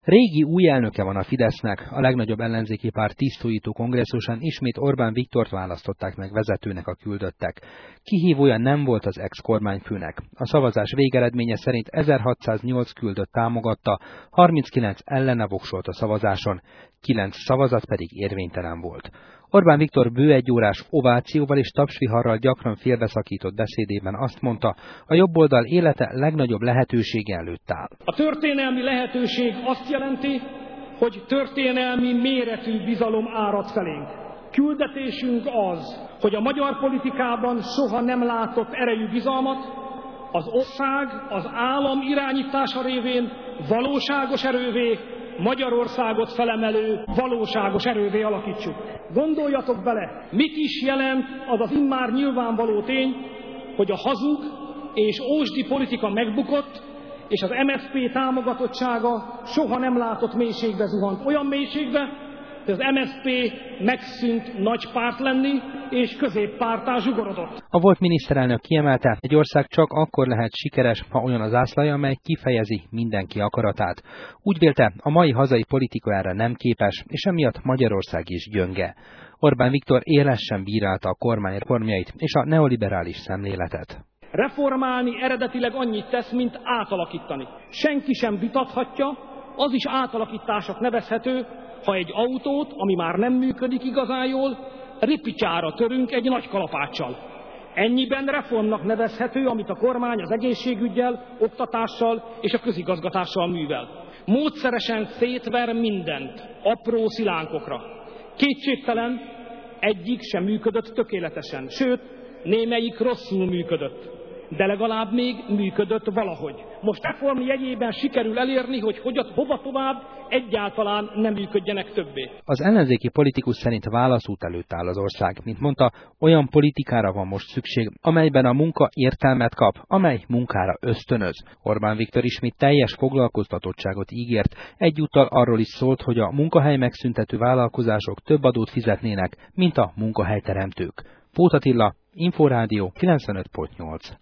Régi új elnöke van a Fidesznek, a legnagyobb ellenzéki párt tisztújító kongresszusán ismét Orbán Viktort választották meg vezetőnek a küldöttek. Kihívója nem volt az ex-kormányfőnek. A szavazás végeredménye szerint 1608 küldött támogatta, 39 ellene voksolt a szavazáson, 9 szavazat pedig érvénytelen volt. Orbán Viktor bő egy órás ovációval és tapsviharral gyakran félbeszakított beszédében azt mondta, a jobboldal élete legnagyobb lehetősége előtt áll. A történelmi lehetőség azt jelenti, hogy történelmi méretű bizalom árad felénk. Küldetésünk az, hogy a magyar politikában soha nem látott erejű bizalmat az ország, az állam irányítása révén valóságos erővé, Magyarországot felemelő valóságos erővé alakítsuk. Gondoljatok bele, mit is jelent az az immár nyilvánvaló tény, hogy a hazug és ósdi politika megbukott, és az MSZP támogatottsága soha nem látott mélységbe zuhant. Olyan mélységbe, hogy az MSZP megszűnt nagy párt lenni, és középpárttá zsugorodott. A volt miniszterelnök kiemelte, egy ország csak akkor lehet sikeres, ha olyan az zászlaja, amely kifejezi mindenki akaratát. Úgy vélte, a mai hazai politika erre nem képes, és emiatt Magyarország is gyönge. Orbán Viktor élesen bírálta a kormány reformjait és a neoliberális szemléletet. Reformálni eredetileg annyit tesz, mint átalakítani. Senki sem vitathatja, az is átalakításnak nevezhető, ha egy autót, ami már nem működik igazán jól, ripicsára törünk egy nagy kalapáccsal. Ennyiben reformnak nevezhető, amit a kormány az egészségüggyel, oktatással és a közigazgatással művel. Módszeresen szétver mindent, apró szilánkokra. Kétségtelen, egyik sem működött tökéletesen, sőt, némelyik rosszul működött. De legalább még működött valahogy. Most reform jegyében sikerül elérni, hogy hova tovább egyáltalán nem működjenek többé. Az ellenzéki politikus szerint válaszút előtt áll az ország. Mint mondta, olyan politikára van most szükség, amelyben a munka értelmet kap, amely munkára ösztönöz. Orbán Viktor ismét teljes foglalkoztatottságot ígért, egyúttal arról is szólt, hogy a munkahely megszüntető vállalkozások több adót fizetnének, mint a munkahelyteremtők. Póth Attila, Inforádió 95.8.